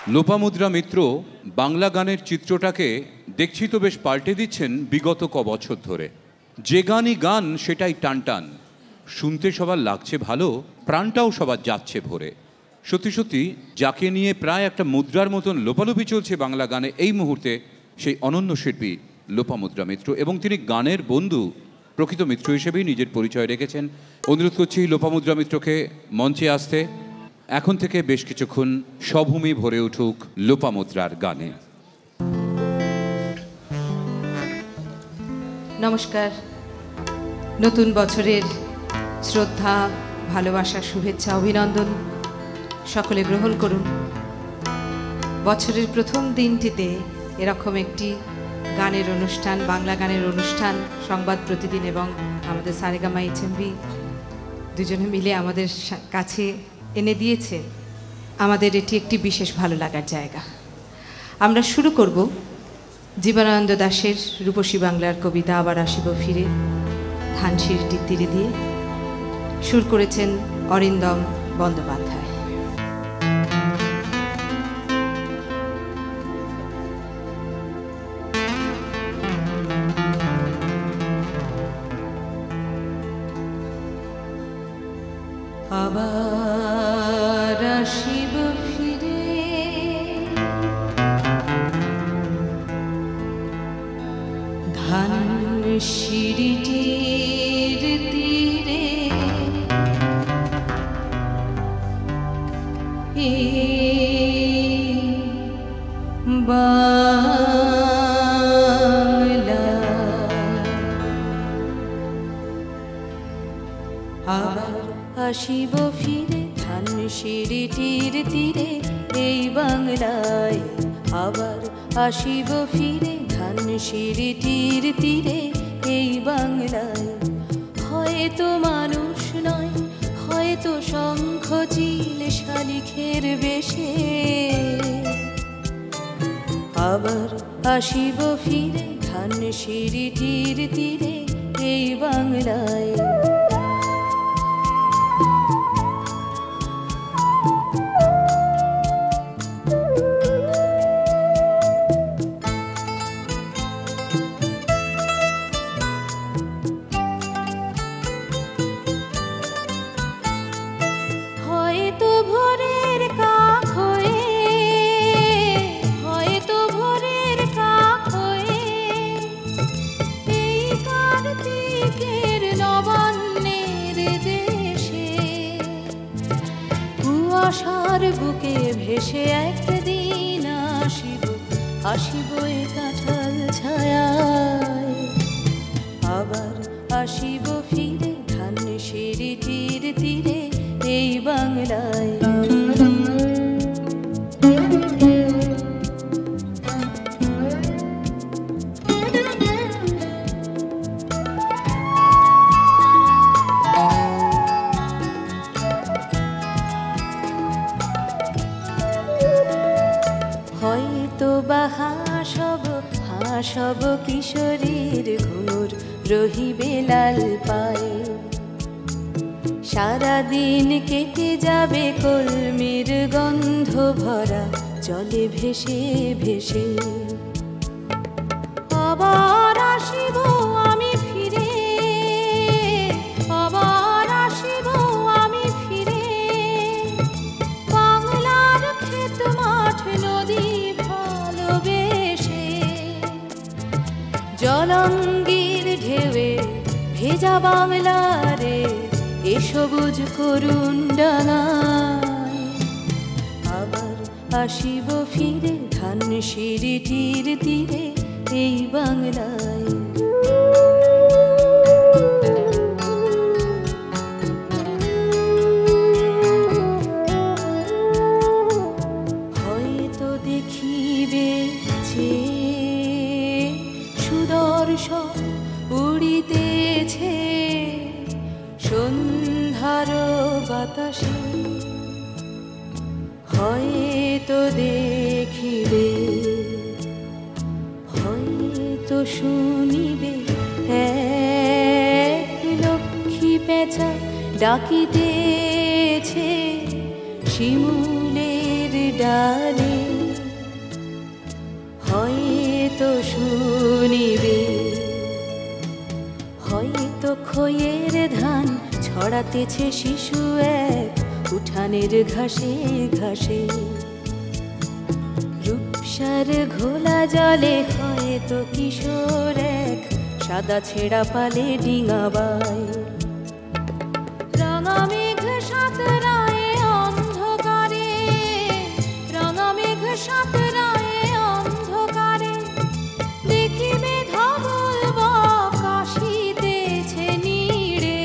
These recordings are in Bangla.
লোপামুদ্রা মিত্র বাংলা গানের চিত্রটাকে দেখছি তো বেশ পাল্টে দিচ্ছেন বিগত বছর ধরে। যে গানই গান সেটাই টান টান, শুনতে সবার লাগছে ভালো, প্রাণটাও সবার যাচ্ছে ভরে। সত্যি সত্যি যাকে নিয়ে প্রায় একটা মুদ্রার মতন লোপালোপি চলছে বাংলা গানে এই মুহূর্তে, সেই অনন্য শিল্পী লোপামুদ্রা মিত্র, এবং তিনি গানের বন্ধু, প্রকৃত মিত্র হিসেবেই নিজের পরিচয় রেখেছেন। অনুরোধ করছি লোপামুদ্রা মিত্রকে মঞ্চে আসতে। এখন থেকে বেশ কিছুক্ষণ স্বভূমি ভরে উঠুক লোপামুদ্রার গানে। নমস্কার। নতুন বছরের শ্রদ্ধা, ভালোবাসা, শুভেচ্ছা, অভিনন্দন সকলে গ্রহণ করুন। বছরের প্রথম দিনটিতে এরকম একটি গানের অনুষ্ঠান, বাংলা গানের অনুষ্ঠান সংবাদ প্রতিদিন এবং আমাদের সারেগামা HMV দুজনে মিলে আমাদের কাছে এনে দিয়েছে। আমাদের এটি একটি বিশেষ ভালো লাগার জায়গা। আমরা শুরু করব জীবনানন্দ দাশের রূপসী বাংলার কবিতা আবার আসিব ফিরে, ধানসিঁড়িটির তীরে দিয়ে। সুর করেছেন অরিন্দম বন্দ্যোপাধ্যায়। আবার আসিব ফিরে, ধানসিঁড়িটির তীরে, বাংলা আবার আসিব ফিরে, ধানসিঁড়িটির তীরে এই বাংলায়। আবার আসিব ফিরে, ধানসিঁড়িটির তীরে এই বাংলায়। হয়তো মানুষ নয়, হয়তো শঙ্খ চিল শালিখের বেশে। আবার আসিব ফিরে, ধানসিঁড়িটির তীরে এই বাংলায়। বুকে ভেসে একদিন আসিব, আসিব এ কাঁঠাল ছায়ায়। আবার আসিব ফিরে, ধানসিঁড়িটির তীরে এই বাংলায়। হাসব কিশোরীর ঘুর রহিবে লাল পায়ে। সারাদিন কেটে যাবে কলমির গন্ধ ভরা জলে ভেসে ভেসে। আবার আসিব আমি ফিরে, আবার আসিব আমি ফিরে, বাংলার ক্ষেত মাঠ নদী ভালোবেসে। জলঙ্গির ঢেউয়ে ভেজা বাংলারে এ সবুজ করুণ ডাঙায়। আবার আসিব ফিরে, ধানসিঁড়িটির তীরে এই বাংলায়। হয়তো দেখিবে যে সুদর্শন উড়িতেছে সন্ধ্যার বাতাসে। হয়তো দেখিবে, হয়তো শুনিবে এক লক্ষ্মী পেঁচা ডাকিতেছে শিমুলের ডালে। তো শুনিবে। হয়তো খয়ের ধান ছড়াতেছে শিশু এক উঠানের ঘাসে ঘাসে। রূপসার ঘোলা জলে হয়তো কিশোর এক সাদা ছেঁড়া পালে ডিঙাবায়। রাঙা মেঘ সাঁতরায় অন্ধকারে, রাঙা মেঘ সাঁতরায় অন্ধকারে, দেখিবে ধবল বক আসিতেছে নীড়ে।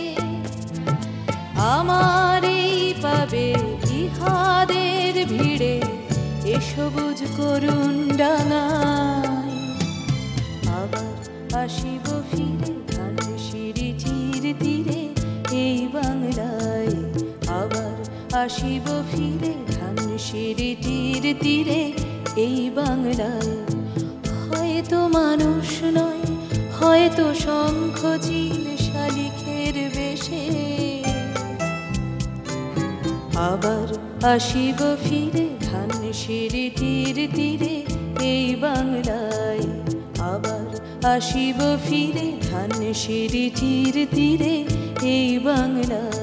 আমার এই পাবে ইহাদের ভিড়ে এ সবুজ করুণ ডাঙায়। আবার আসিব ফিরে ধানসিঁড়ি চির তীরে এই বাংলায়। আবার আসিব ফিরে ধানসিঁড়ি চির তীরে এই বাংলায়। হয়তো মানুষ নয়, হয়তো শঙ্খ চিল শালিখের বেশে। আবার আসিব ফিরে ধানসিঁড়ি তীর তীরে এই বাংলায়। আবার আসিব ফিরে ধানসিঁড়ি চির তীরে এই বাংলায়।